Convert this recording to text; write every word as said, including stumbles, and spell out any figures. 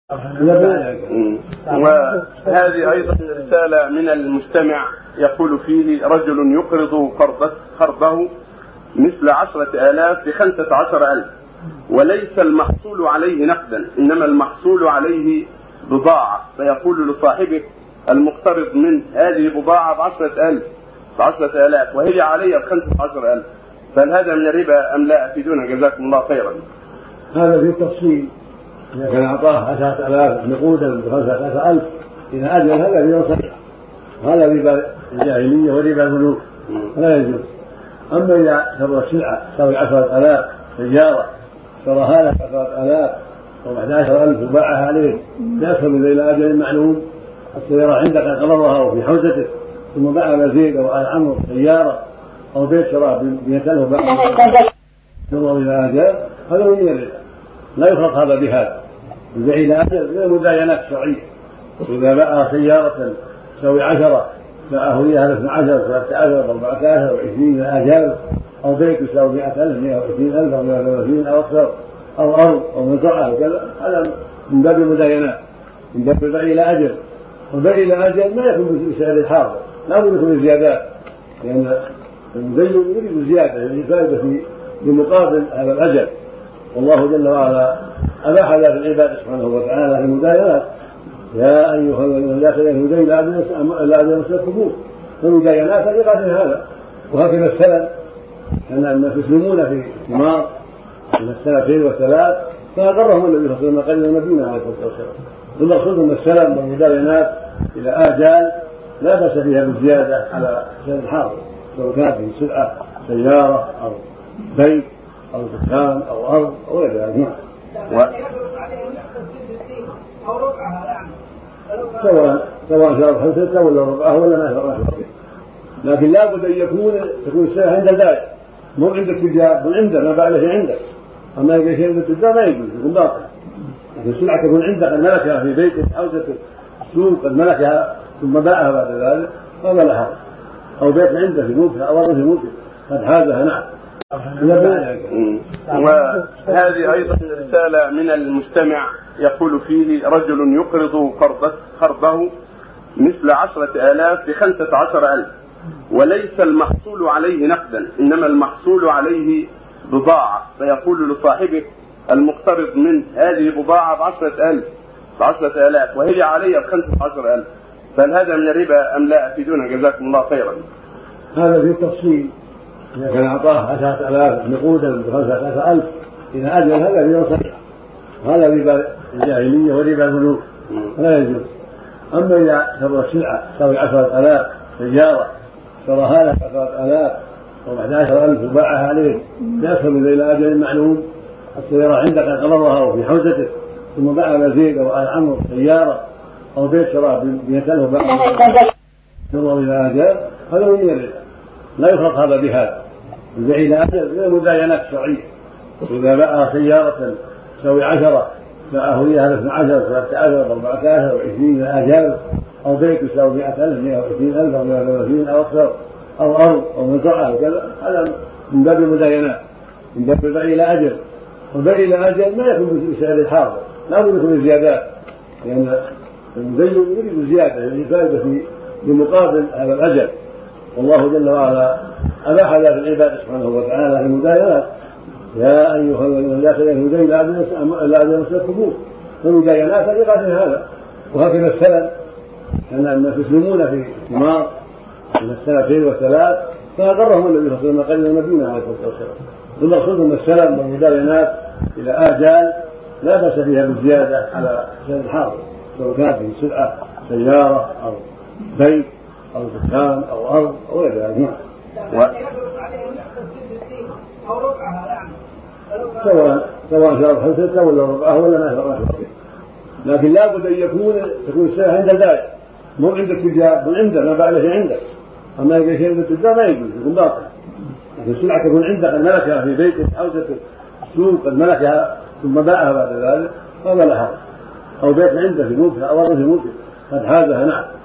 وهذه أيضا رسالة من المستمع يقول فيه: رجل يقرض قرضه مثل عشرة آلاف بخمسة عشر ألف، وليس المحصول عليه نقدا إنما المحصول عليه بضاعة، فيقول لصاحبه المقترض من هذه بضاعة بعشرة ألف بعشرة آلاف وهي علي بخمسة عشر ألف، فهل هذا من الربا أم لا؟ أفيدونا جزاكم الله خيرا. هذا في تفصيل. إذا كان أعطاه عشرة آلاف نقودا بخمسة ألف إذا أجل هذا ربا صحيح، هذا ربا الجاهلية وربا البنوك لا يجوز. أما إذا شرى السلعة تساوي عشرة آلاف سيارة شراها لك عشرة آلاف أو أحد عشر ألف وباعها عليه يأخذ إلى أجل معلوم، السيارة عندك قبضها أو في حوزتك ثم باع على زيد أو على عمرو سيارة أو بيت شراه بمئة ألف وباعها ينظر إلى أجل، هذا من الربا لا يخلط هذا بهذا. البيع إلى أجل من المداينات الشرعية. إذا باع سيارة تساوي عشرة باعه إياها اثنى عشر ثلاثة عشر أربعة عشر وعشرين إلى أجل، أو بيت يساوي مئة ألف مئة وعشرين ألف أو مئة وثلاثين أو أكثر أو أرض أو مزرعة وكذا، هذا من باب المداينات، من باب البيع إلى أجل. والبيع إلى أجل ما يكون بسعر الحاضر، لا بد يكون زيادات، لأن المدين يريد زيادة للفائدة في بمقابل هذا الأجل. والله جل وعلا أباح ذلك العباد سبحانه وتعالى في المداينات: يا أيها الذين لا تدينوا دين لا أجل مسلكم، فالمداينات طريقة هذا. وهكذا السلم، أن الناس يسلمون في ثمار من السنتين والثلاث فأقرهم النبي صلى الله عليه وسلم قال المدينة عليه الصلاة والسلام. المقصود من السلم والمداينات إلى آجال لا بأس فيها بالزيادة على سعر الحاضر، سواء كانت في سلعة سيارة أو بيت أو دكان أو أرض أو غير ذلك. سواء سواء شرط حسنة ولا ربعه ولا ما شرط حسنة، لكن لا بد أن يكون تكون السلعة عند البائع مو عندك تجار، من عنده ما باع له عندك. أما إذا شيء عند التجار ما يجوز، يكون باطل. لكن السلعة تكون عندك قد ملكها في بيتك أو في السوق قد ملكها ثم باعها بعد ذلك هذا لا حرج، أو بيت عنده في ملكه أو أرض في ملكه قد حازها. نعم. وهذه أيضا رسالة من المستمع يقول فيه: رجل يقرض قرضه مثل عشرة آلاف بخمسة عشر ألف، وليس المحصول عليه نقدا إنما المحصول عليه بضاعة، فيقول لصاحبه المقترض من هذه بضاعة بعشرة ألف بعشرة آلاف وهي علي بخمسة عشر ألف، فهل هذا من الربا أم لا؟ أفيدونا جزاكم الله خيرا. هذا في تفصيل. إذا كان أعطاه عشرة آلاف نقودا بخمسة عشر ألف إذا أجل هذا ربا صحيح، هذا ربا الجاهلية وربا البنوك لا يجوز. أما إذا شرى السلعة تساوي عشرة آلاف سيارة شراها لك عشرة آلاف أو أحد عشر ألف وباعها عليه يأخذ إلى أجل معلوم، السيارة عندك قبضها أو في حوزتك ثم باع على زيد أو على عمرو سيارة أو بيت شراه بمئة ألف وباعها ينظر إلى أجل، هذا من الربا لا يخلط هذا بهذا. البيع إلى أجل من المداينات الشرعية. إذا باع سيارة تساوي عشرة باعه إياها اثنى عشر ثلاثة عشر أربعة عشر وعشرين إلى أجل، أو بيت يساوي مئة ألف مئة وعشرين ألف أو مئة وثلاثين أو أكثر أو أرض أو مزرعة وكذا، هذا من باب المداينات، من باب البيع إلى أجل. والبيع إلى أجل ما يكون بسعر الحاضر، لا بد يكون زيادات، لأن المدين يريد زيادة للفائدة في بمقابل هذا الأجل. والله جل وعلا أباح ذلك العباد سبحانه وتعالى في المداينات: يا أيها الذين لا تدينوا دين لا أجل مسلكم، فالمداينات طريقة هذا. وهكذا السلم، أن الناس يسلمون في ثمار من السنتين والثلاث فأقرهم النبي صلى الله عليه وسلم قال المدينة عليه الصلاة والسلام. المقصود من السلم والمداينات إلى آجال لا بأس فيها بالزيادة على سعر الحاضر، سواء كانت في سلعة سيارة أو بيت أو دكان أو أرض أو غير ذلك. سواء سواء شرط حسنة ولا ربعه ولا ما شرط حسنة، لكن لا بد أن يكون تكون السلعة عند البائع مو عندك تجار، من عنده ما باع له عندك. أما إذا شيء عند التجار ما يجوز، يكون باطل. لكن السلعة تكون عندك قد ملكها في بيتك أو في السوق قد ملكها ثم باعها بعد ذلك هذا لا حرج، أو بيت عنده في ملكه أو أرض في ملكه قد حازها. نعم.